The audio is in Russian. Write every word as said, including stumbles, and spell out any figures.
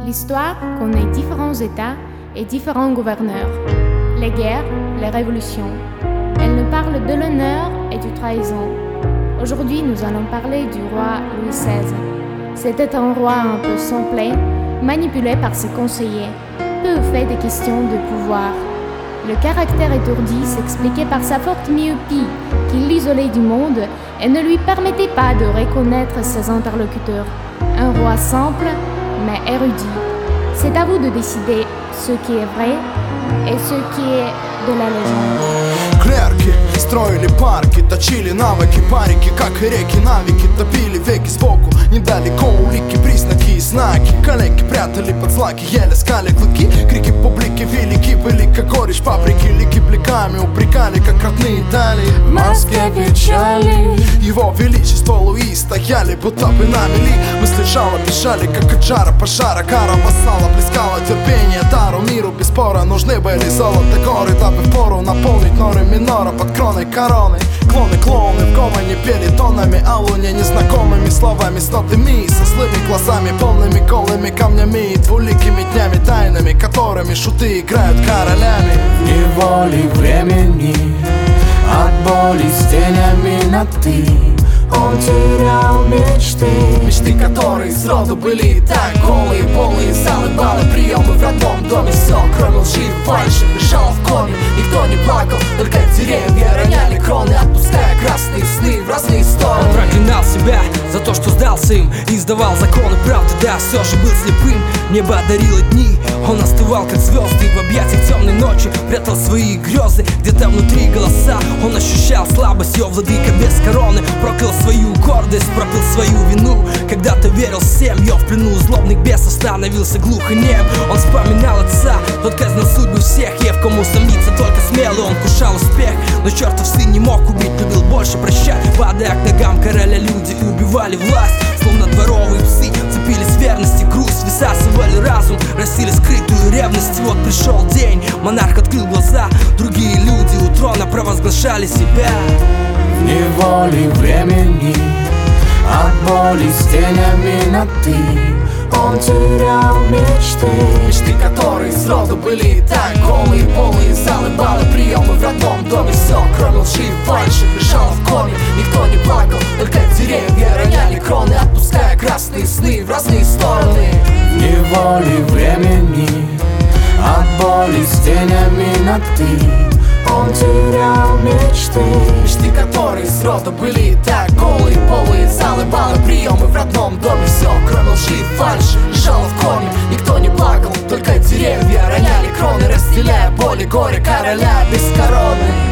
L'histoire connaît différents États et différents gouverneurs, les guerres, les révolutions. Elle nous parle de l'honneur et du trahison. Aujourd'hui, nous allons parler du roi Louis seize. C'était un roi un peu simplé, manipulé par ses conseillers, peu au fait des questions de pouvoir. Le caractère étourdi s'expliquait par sa forte myopie qui l'isolait du monde et ne lui permettait pas de reconnaître ses interlocuteurs. Un roi simple, mais érudit. C'est à vous de décider ce qui est vrai et ce qui est de la légende. Клерки строили парки, точили навыки, парики, как и реки, навики, топили веки сбоку, недалеко улики, признаки и знаки. Коллеги прятали под злаки, еле скали клыки, крики публики велики были, как горечь паприки, лики плеками упрекали, как родные дали. В Москве печали. Его величество Луи стояли, будто бы на мели. Мысли жало бежали, как от жара пожара. Кара вассала, плескала терпение дару миру. Без спора нужны были золото горы, дабы впору наполнить норы минора под кроной короны. Клоны, клоуны в гомоне пели тонами о луне, незнакомыми словами, с нотами, со злыми глазами, полными голыми камнями и двуликими днями, тайнами, которыми шуты играют королями. В неволе времени, от боли с тенями на «ты» он терял мечты. Мечты, которые сроду были так голые, полые залы, балы, приемы в родном доме. Все, кроме лжи и фальши, лежало в коме. Никто не плакал, только деревья роняли кроны, отпуская красные сны в разные стороны. Он проклинал себя за то, что сдался им и издавал законы правды, да, все же был слепым. Небо одарило дни, он остывал, как звезды в объятиях темной ночи, прятал свои грезы, где-то внутри голоса. Он ощущал слабость, его владыка без короны, проклял свою гордость, пропил свою вину. Когда-то верил всем, ее в плену злобных бесов становился глух и нем. Он вспоминал отца, тот казнил судьбу всех, и в кому сомниться только смелый. Он кушал успех, но чертов сын не мог убить, любил больше прощать. Падая к ногам короля люди убивали власть, словно дворовые псы, цепились в верности груз, высасывали разум, растили скрытую ревность. И вот пришел день, монарх открыл глаза, другие люди у трона провозглашали себя. В неволе времени, от боли с тенями на «ты» он терял мечты. Мечты, которые сроду были так голые, полые залы, балы, приемы в родном доме. Все, кроме лжи и фальши, лежало в коме. Никто не плакал, только деревья роняли кроны, отпуская красные сны в разные стороны. В неволе времени, от боли с тенями на «ты» он терял мечты. Мечты, которые сроду были так голые, полые залы, балы, приемы в родном доме. Все, кроме лжи и фальши, лежало в коме. Никто не плакал, только деревья роняли кроны, разделяя боль и горе короля без короны.